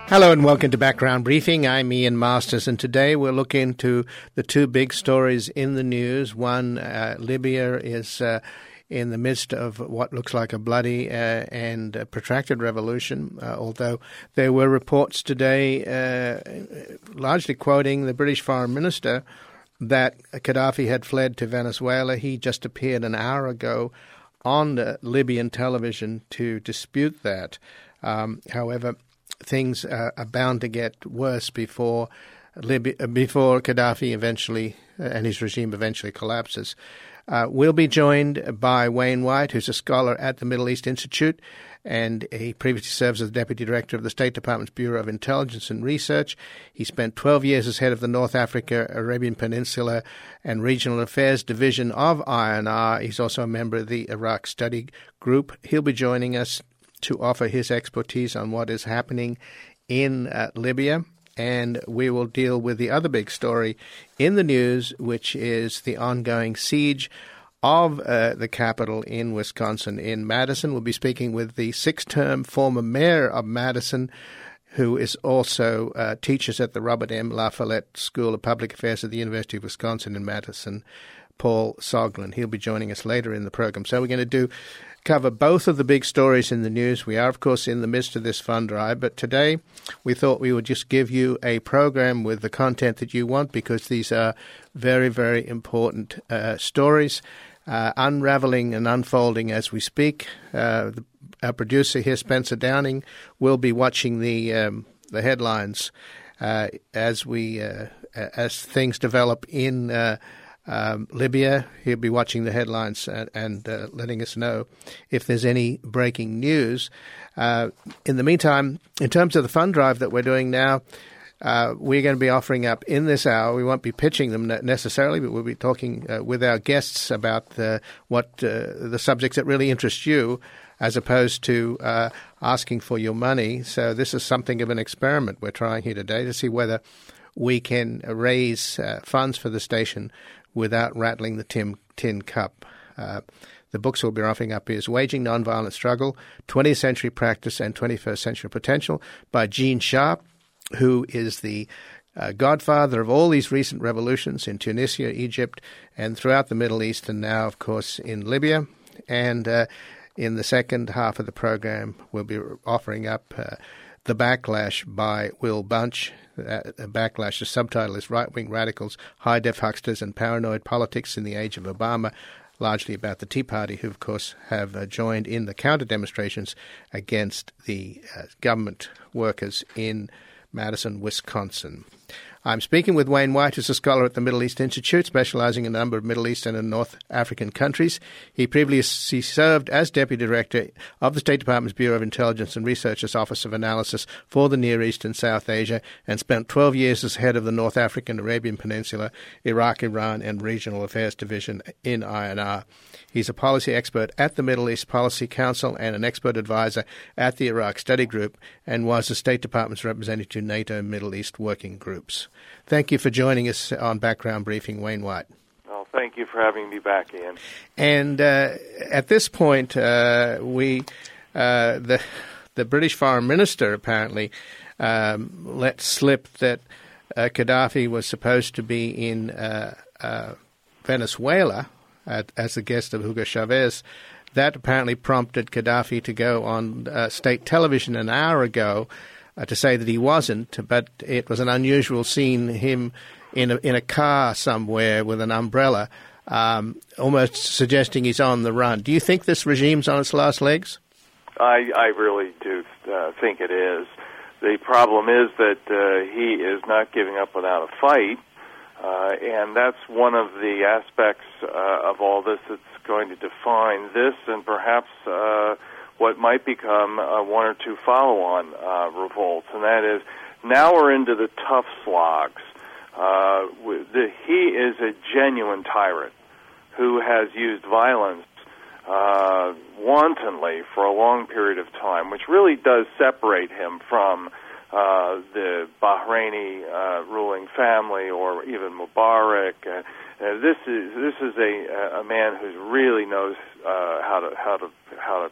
Hello and welcome to Background Briefing. I'm Ian Masters, and today we'll look into the two big stories in the news. One, Libya is in the midst of what looks like a bloody and protracted revolution, although there were reports today largely quoting the British Foreign Minister that Gaddafi had fled to Venezuela. He just appeared an hour ago on Libyan television to dispute that. However, things are bound to get worse before Gaddafi eventually and his regime eventually collapses. We'll be joined by Wayne White, who's a scholar at the Middle East Institute, and he previously serves as the Deputy Director of the State Department's Bureau of Intelligence and Research. He spent 12 years as head of the North Africa, Arabian Peninsula, and Regional Affairs Division of INR. He's also a member of the Iraq Study Group. He'll be joining us to offer his expertise on what is happening in Libya. And we will deal with the other big story in the news, which is the ongoing siege of the capital in Wisconsin, in Madison. We'll be speaking with the six-term former mayor of Madison, who is also teaches at the Robert M. La Follette School of Public Affairs at the University of Wisconsin in Madison, Paul Soglin. He'll be joining us later in the program. So we're going to cover both of the big stories in the news. We are, of course, in the midst of this fund drive, but today we thought we would just give you a program with the content that you want, because these are very, very important stories, unraveling and unfolding as we speak. Our producer here, Spencer Downing, will be watching the headlines as things develop in Libya. He'll be watching the headlines and letting us know if there's any breaking news. In the meantime, in terms of the fund drive that we're doing now, we're going to be offering up in this hour. We won't be pitching them necessarily, but we'll be talking with our guests about the subjects that really interest you, as opposed to asking for your money. So this is something of an experiment we're trying here today to see whether we can raise funds for the station without rattling the tin cup. The books we'll be offering up is Waging Nonviolent Struggle, 20th Century Practice and 21st Century Potential by Gene Sharp, who is the godfather of all these recent revolutions in Tunisia, Egypt, and throughout the Middle East, and now, of course, in Libya. And in the second half of the program, we'll be offering up The Backlash by Will Bunch. Backlash, the subtitle is Right-Wing Radicals, High-Def Hucksters and Paranoid Politics in the Age of Obama, largely about the Tea Party, who, of course, have joined in the counter-demonstrations against the government workers in Madison, Wisconsin. I'm speaking with Wayne White, who's a scholar at the Middle East Institute, specializing in a number of Middle Eastern and North African countries. He previously served as Deputy Director of the State Department's Bureau of Intelligence and Research's Office of Analysis for the Near East and South Asia, and spent 12 years as head of the North African, Arabian Peninsula, Iraq, Iran, and Regional Affairs Division in INR. He's a policy expert at the Middle East Policy Council and an expert advisor at the Iraq Study Group, and was the State Department's representative to NATO Middle East working groups. Thank you for joining us on Background Briefing, Wayne White. Well, thank you for having me back, Ian. And at this point, the British Foreign Minister apparently let slip that Gaddafi was supposed to be in Venezuela as a guest of Hugo Chavez. That apparently prompted Gaddafi to go on state television an hour ago to say that he wasn't, but it was an unusual scene, him in a car somewhere with an umbrella, almost suggesting he's on the run. Do you think this regime's on its last legs? I really do think it is. The problem is that he is not giving up without a fight, and that's one of the aspects of all this that's going to define this and perhaps what might become one or two follow-on revolts, and that is now we're into the tough slogs. He is a genuine tyrant who has used violence wantonly for a long period of time, which really does separate him from the Bahraini ruling family or even Mubarak. This is a man who really knows how to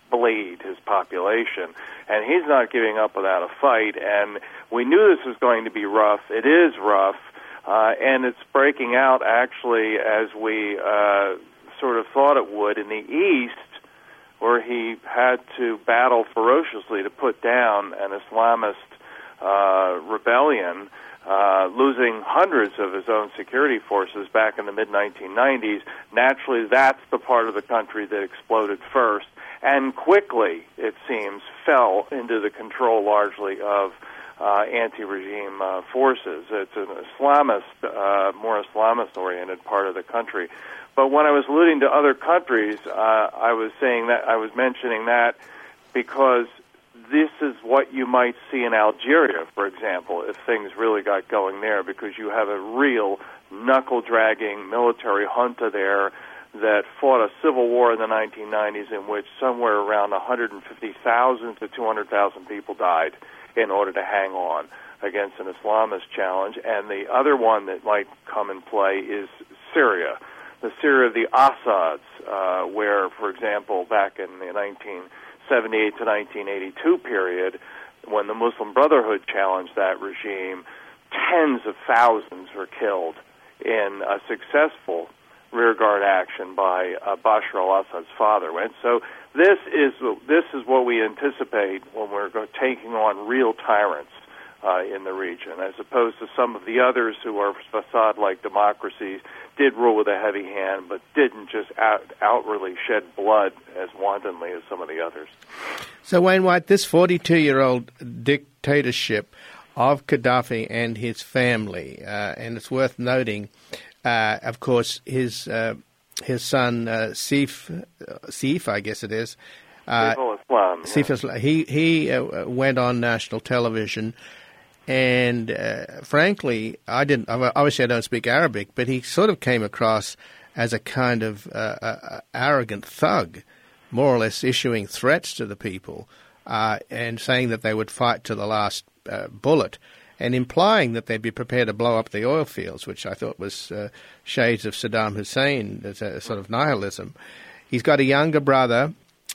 bleed his population, and he's not giving up without a fight. And we knew this was going to be rough. It is rough, and it's breaking out actually as we sort of thought it would in the East, where he had to battle ferociously to put down an Islamist rebellion, losing hundreds of his own security forces back in the mid-1990s. Naturally, that's the part of the country that exploded first, and quickly, it seems, fell into the control largely of anti-regime forces. It's an Islamist, more Islamist-oriented part of the country. But when I was alluding to other countries, I was mentioning that because this is what you might see in Algeria, for example, if things really got going there, because you have a real knuckle-dragging military junta there that fought a civil war in the 1990s in which somewhere around 150,000 to 200,000 people died in order to hang on against an Islamist challenge. And the other one that might come in play is Syria. The Syria of the Assads, where, for example, back in the 1978 to 1982 period, when the Muslim Brotherhood challenged that regime, tens of thousands were killed in a successful rearguard action by Bashar al-Assad's father. And so this is what we anticipate when we're taking on real tyrants in the region, as opposed to some of the others who are facade-like democracies, did rule with a heavy hand, but didn't just outwardly shed blood as wantonly as some of the others. So, Wayne White, this 42-year-old dictatorship of Gaddafi and his family, and it's worth noting, of course, his son, Saif, I guess it is. Saif al-Islam. He went on national television, and frankly, obviously I don't speak Arabic, but he sort of came across as a kind of arrogant thug, more or less issuing threats to the people and saying that they would fight to the last bullet, and implying that they'd be prepared to blow up the oil fields, which I thought was shades of Saddam Hussein, as a sort of nihilism. He's got a younger brother,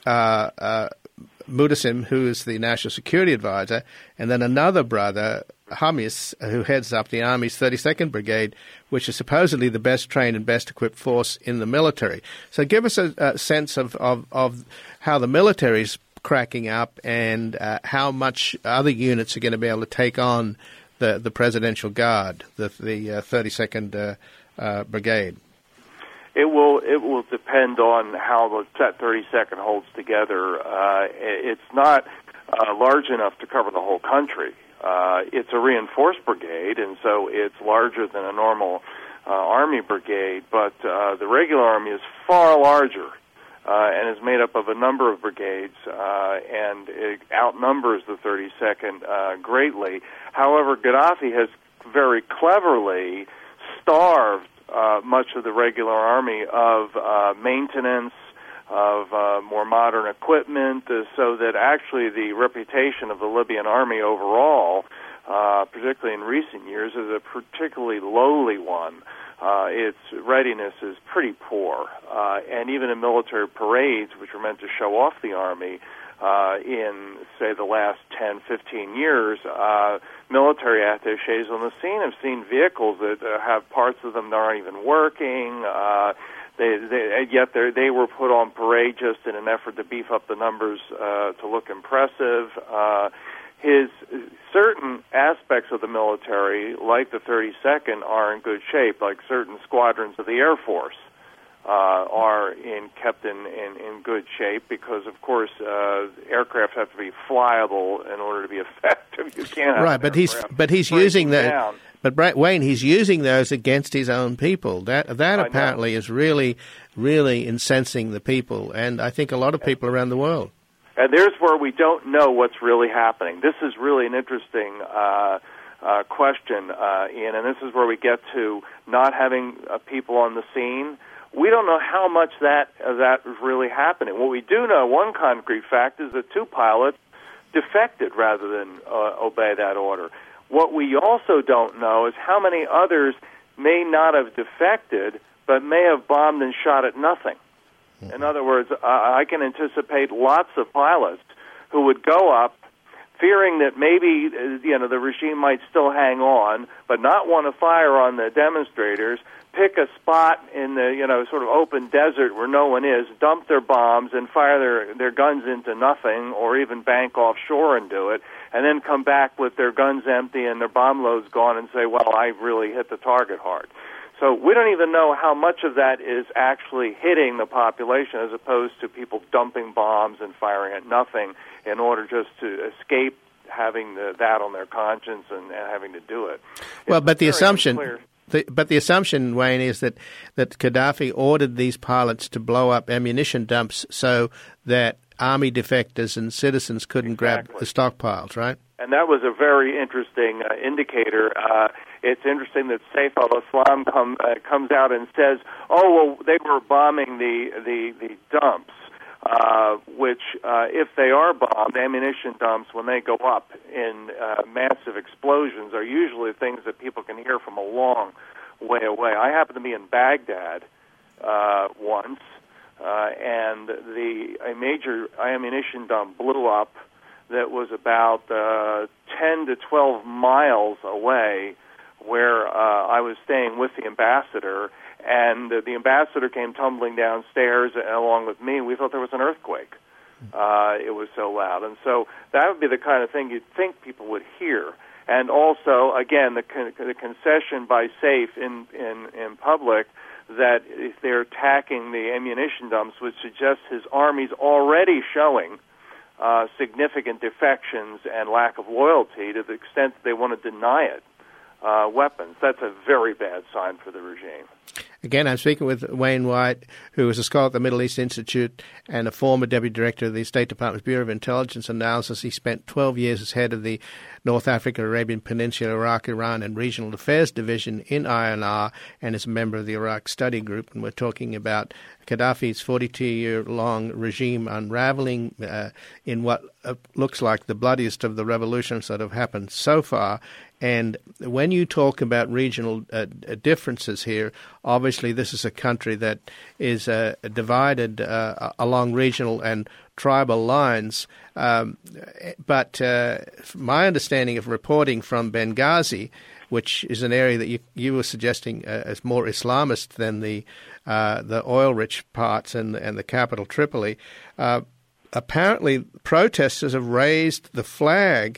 Mudasim, who is the National Security Advisor, and then another brother, Hamis, who heads up the Army's 32nd Brigade, which is supposedly the best trained and best equipped force in the military. So give us a sense of how the military's cracking up and how much other units are going to be able to take on the Presidential Guard, the 32nd Brigade. It will depend on how that 32nd holds together. It's not large enough to cover the whole country. It's a reinforced brigade, and so it's larger than a normal Army brigade, but the regular Army is far larger and is made up of a number of brigades, and it outnumbers the 32nd greatly. However, Gaddafi has very cleverly starved much of the regular army of maintenance, of more modern equipment, so that actually the reputation of the Libyan army overall, particularly in recent years, is a particularly lowly one. Its readiness is pretty poor, and even in military parades, which were meant to show off the army, in, say, the last 10, 15 years, military attachés on the scene have seen vehicles that have parts of them that aren't even working, yet they were put on parade just in an effort to beef up the numbers to look impressive. His certain aspects of the military, like the 32nd, are in good shape, like certain squadrons of the Air Force. Are kept in good shape because, of course, aircraft have to be flyable in order to be effective. You can't have right, but he's using that. But Wayne, he's using those against his own people. That apparently is really, really incensing the people, and I think a lot of people around the world. And there's where we don't know what's really happening. This is really an interesting question, Ian, and this is where we get to not having people on the scene. We don't know how much that is really happening. What we do know, one concrete fact, is that 2 pilots defected rather than obey that order. What we also don't know is how many others may not have defected, but may have bombed and shot at nothing. In other words, I can anticipate lots of pilots who would go up fearing that maybe the regime might still hang on, but not want to fire on the demonstrators, pick a spot in the sort of open desert where no one is, dump their bombs and fire their guns into nothing, or even bank offshore and do it, and then come back with their guns empty and their bomb loads gone and say, well, I really hit the target hard. So we don't even know how much of that is actually hitting the population as opposed to people dumping bombs and firing at nothing in order just to escape having that on their conscience and having to do it. Well, but the assumption... But the assumption, Wayne, is that Gaddafi ordered these pilots to blow up ammunition dumps so that army defectors and citizens couldn't grab the stockpiles, right? And that was a very interesting indicator. It's interesting that Saif al-Islam comes out and says, oh, well, they were bombing the dumps, which, if they are bombed, ammunition dumps, when they go up in massive explosions, are usually things that people can hear from a long way away. I happened to be in Baghdad once, and a major ammunition dump blew up that was about 10 to 12 miles away where I was staying with the ambassador, and the ambassador came tumbling downstairs along with me, and we thought there was an earthquake. It was so loud. And so that would be the kind of thing you'd think people would hear. And also, again, the concession by Saif in public that if they're attacking the ammunition dumps, which suggests his army's already showing significant defections and lack of loyalty to the extent that they want to deny it weapons. That's a very bad sign for the regime. Again, I'm speaking with Wayne White, who is a scholar at the Middle East Institute and a former deputy director of the State Department's Bureau of Intelligence Analysis. He spent 12 years as head of the North Africa, Arabian Peninsula, Iraq, Iran, and Regional Affairs Division in INR and is a member of the Iraq Study Group. And we're talking about Gaddafi's 42-year-long regime unraveling in what looks like the bloodiest of the revolutions that have happened so far. And when you talk about regional differences here, obviously this is a country that is divided along regional and tribal lines. But my understanding of reporting from Benghazi, which is an area that you were suggesting is more Islamist than the oil-rich parts and the capital Tripoli, apparently protesters have raised the flag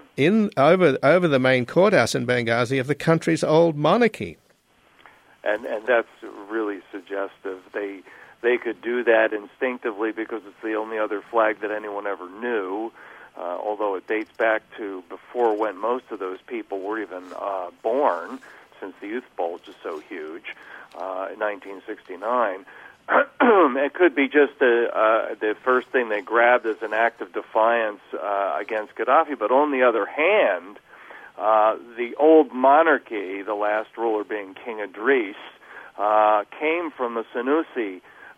over the main courthouse in Benghazi of the country's old monarchy. And that's really suggestive. They could do that instinctively because it's the only other flag that anyone ever knew, although it dates back to before when most of those people were even born, since the Youth Bulge is so huge, in 1969. It could be just the first thing they grabbed as an act of defiance against Gaddafi. But on the other hand, the old monarchy, the last ruler being King Idris, came from the Senussi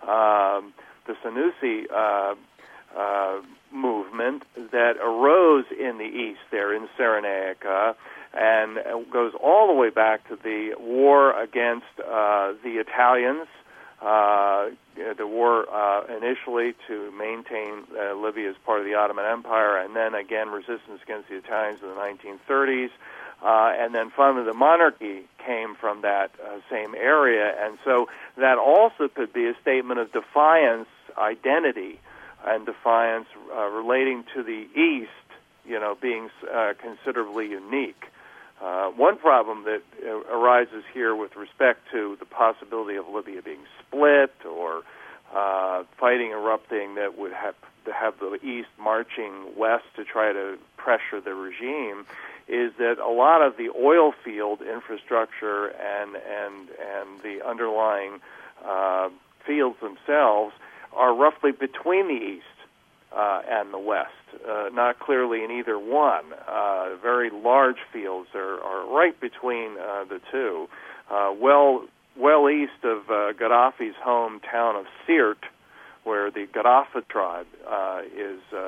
movement that arose in the east there in Cyrenaica and goes all the way back to the war against the Italians, the war initially to maintain Libya as part of the Ottoman Empire, and then again resistance against the Italians in the 1930s. And then finally the monarchy came from that same area. And so that also could be a statement of defiance, identity, and defiance relating to the East, being considerably unique. One problem that arises here with respect to the possibility of Libya being split or fighting erupting that would have to have the East marching west to try to pressure the regime is that a lot of the oil field infrastructure and the underlying fields themselves are roughly between the East and the West, not clearly in either one. Very large fields are right between the two. Well east of Gaddafi's hometown of Sirte, where the Gaddafi tribe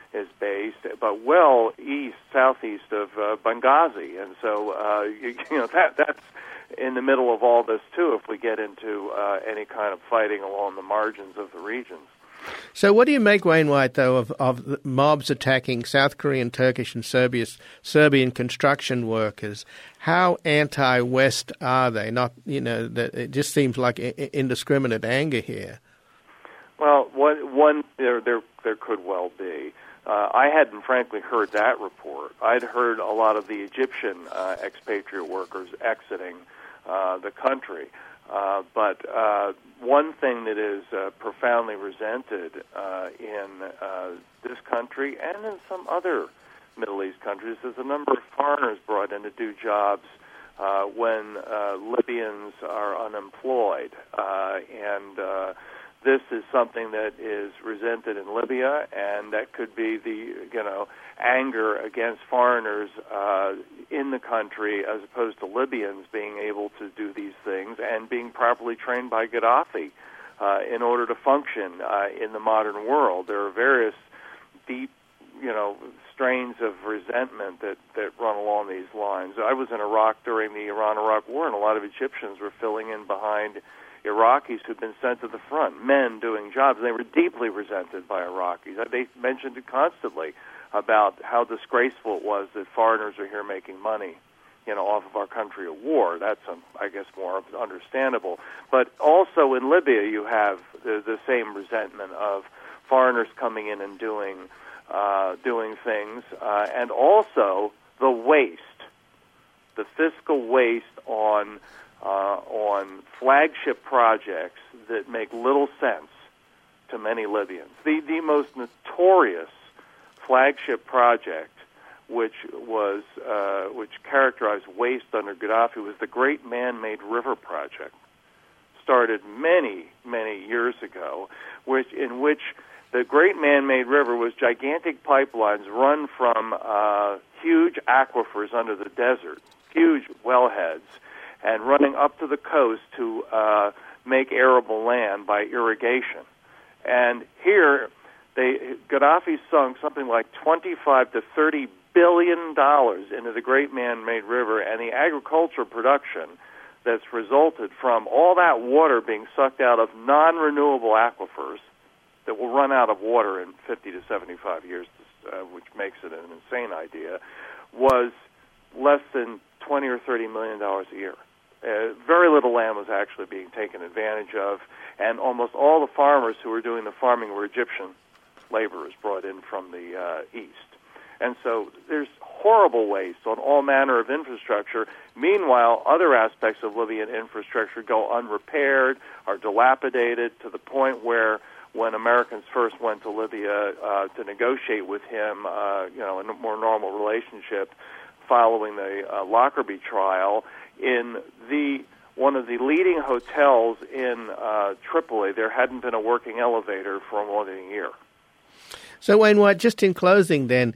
is based, but southeast of Benghazi, and so that's in the middle of all this too. If we get into any kind of fighting along the margins of the regions. So what do you make, Wainwright, though, of mobs attacking South Korean, Turkish, and Serbian construction workers? How anti-West are they? Not, it just seems like indiscriminate anger here. Well, there could well be. I hadn't, frankly, heard that report. I'd heard a lot of the Egyptian expatriate workers exiting the country. But one thing that is profoundly resented in this country and in some other Middle East countries is the number of foreigners brought in to do jobs when Libyans are unemployed. And this is something that is resented in Libya, and that could be the anger against foreigners in the country as opposed to Libyans being able to do these things and being properly trained by Gaddafi in order to function in the modern world. There are various deep, strains of resentment that run along these lines. I was in Iraq during the Iran-Iraq War, and a lot of Egyptians were filling in behind Iraqis who'd been sent to the front, men doing jobs. They were deeply resented by Iraqis. They mentioned it constantly about how disgraceful it was that foreigners are here making money, off of our country at war. That's, I guess, more understandable. But also in Libya, you have the same resentment of foreigners coming in and doing things, and also the waste, the fiscal waste on flagship projects that make little sense to many Libyans. The most notorious flagship project, which characterized waste under Gaddafi, was the Great Man-Made River Project, started many years ago, in which the Great Man-Made River was gigantic pipelines run from huge aquifers under the desert, huge wellheads, and running up to the coast to make arable land by irrigation. And here, Gaddafi sunk something like $25 to $30 billion into the Great Man-Made River, and the agricultural production that's resulted from all that water being sucked out of non-renewable aquifers that will run out of water in 50 to 75 years, which makes it an insane idea, was less than $20 or $30 million a year. Very little land was actually being taken advantage of, and almost all the farmers who were doing the farming were Egyptian laborers brought in from the east. And so there's horrible waste on all manner of infrastructure. Meanwhile, other aspects of Libyan infrastructure go unrepaired, are dilapidated, to the point where when Americans first went to Libya to negotiate with him, in a more normal relationship following the Lockerbie trial, in one of the leading hotels in Tripoli, there hadn't been a working elevator for more than a year. So, Wainwright, just in closing then,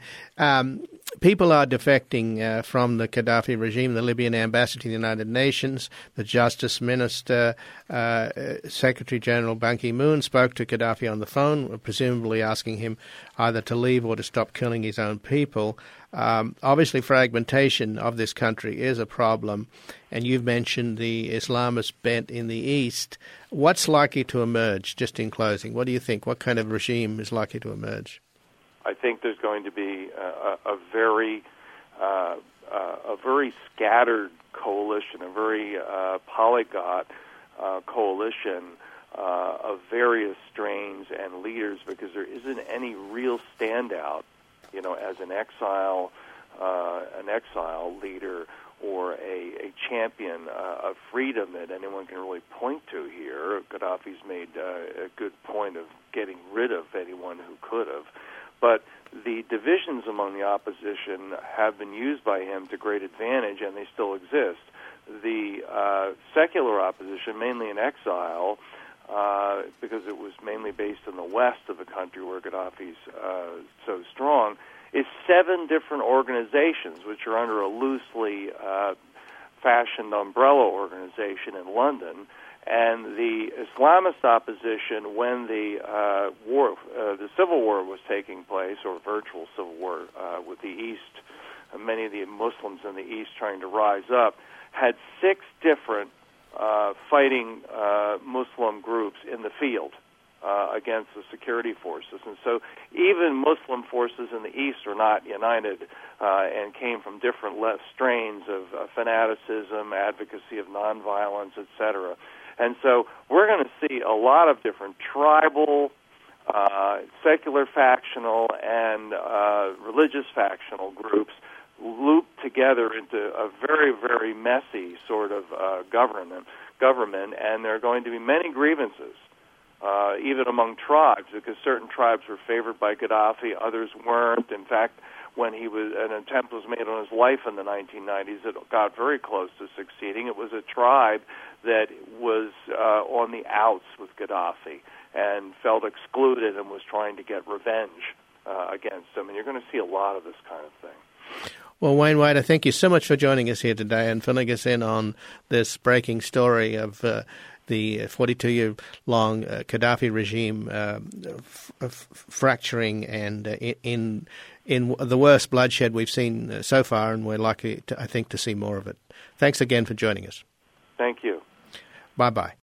people are defecting from the Gaddafi regime. The Libyan ambassador to the United Nations, the Justice Minister, Secretary General Ban Ki-moon spoke to Gaddafi on the phone, presumably asking him either to leave or to stop killing his own people. Obviously, fragmentation of this country is a problem, and you've mentioned the Islamist bent in the East. What's likely to emerge, just in closing? What do you think? What kind of regime is likely to emerge? I think there's going to be a very scattered coalition, a very polyglot coalition of various strains and leaders, because there isn't any real standout, as an exile leader or a champion of freedom that anyone can really point to here. Gaddafi's made a good point of getting rid of anyone who could have. But the divisions among the opposition have been used by him to great advantage, and they still exist. The secular opposition, mainly in exile, because it was mainly based in the west of the country where Gaddafi's so strong, is 7 different organizations, which are under a loosely fashioned umbrella organization in London. And the Islamist opposition, when the civil war was taking place, or virtual civil war with the East, many of the Muslims in the East trying to rise up, had 6 different fighting Muslim groups in the field against the security forces. And so even Muslim forces in the East are not united and came from different strains of fanaticism, advocacy of nonviolence, etc. And so we're going to see a lot of different tribal, secular factional, and religious factional groups looped together into a very, very messy sort of government, and there are going to be many grievances, even among tribes, because certain tribes were favored by Gaddafi, others weren't. In fact, when an attempt was made on his life in the 1990s, it got very close to succeeding. It was a tribe that was on the outs with Gaddafi and felt excluded and was trying to get revenge against him. And you're going to see a lot of this kind of thing. Well, Wayne White, I thank you so much for joining us here today and filling us in on this breaking story of the 42-year-long Gaddafi regime fracturing and in the worst bloodshed we've seen so far, and we're likely, I think, to see more of it. Thanks again for joining us. Thank you. Bye-bye.